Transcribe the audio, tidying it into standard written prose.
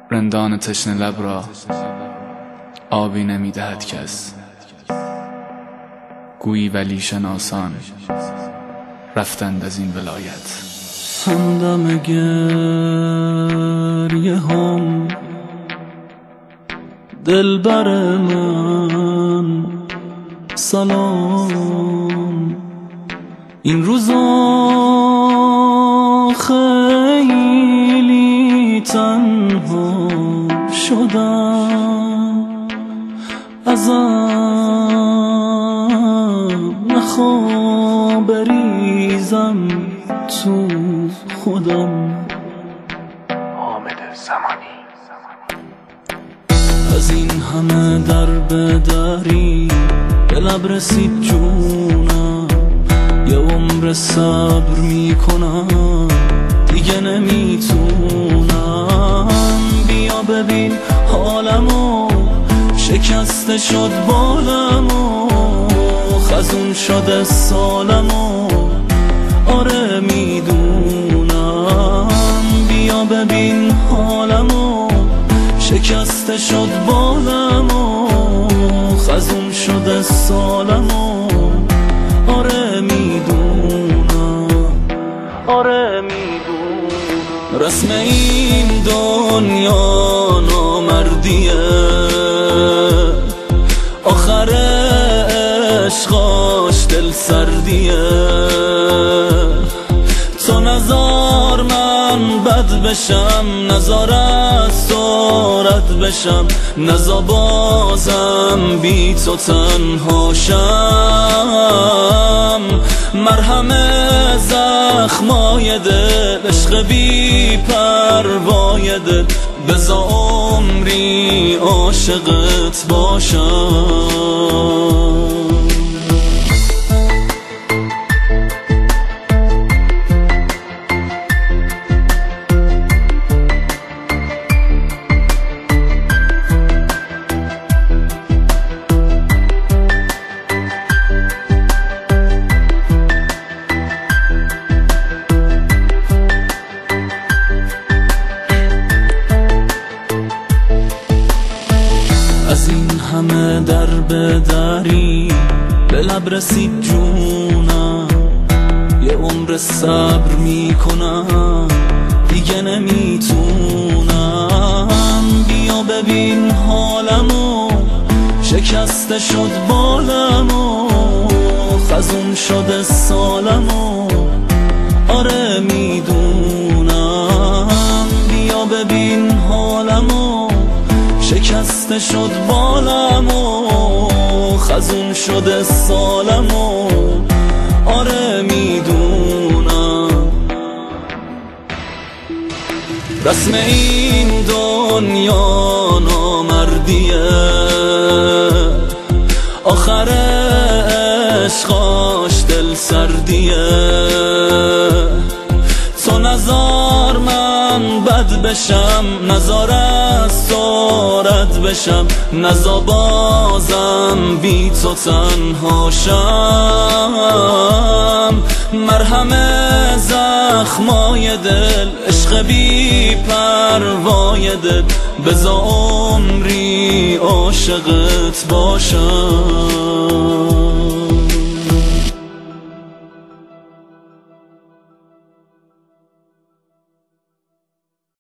رندان تشنه لب را آبی نمیدهد کس، گویی ولی شناسان رفتند از این ولایت. همدم گریه هم دلبر من سلام، این روزا خیلی تنها شدم، ازم نخوا بریزم تو خودم. حامد زمانی. از این همه در به دری به لب رسید جونم، یه عمر صبر میکنم دیگه نمیتونم. بیا ببین حالمو، شکسته شد بالمو، خزون شده سالمو، آره میدونم. بیا ببین حالمو، شکسته شد بالمو، خزون شده سالمو، آره میدونم، آره میدونم. رسم این دنیا نامردیه، آخر عشقاش دل سردیه. تو نزار من بد بشم، نزار از تو رد بشم، نزار بازم بی تو تنها شم. مرهم زخمای دل، عشق بی پروای دل، بزا عمری عاشقت باشم. از این همه در به دری به لب رسید جونم، یه عمر صبر میکنم دیگه نمیتونم. بیا ببین حالمو، شکسته شد بالمو، خزون شده سالمو، آره میدونم. بیا ببین حالمو، شکسته شد بالمو، خزون شده سالمو، آره میدونم. رسم این دنیا نامردیه، آخر عشقاش دل سردیه. تو نزار من بد بشم، نزار از تو رد بشم، نزار بازم بی تو تنها شم. مرهم زخمای دل، عشق بی پروای دل، بزا عمری عاشقت باشم.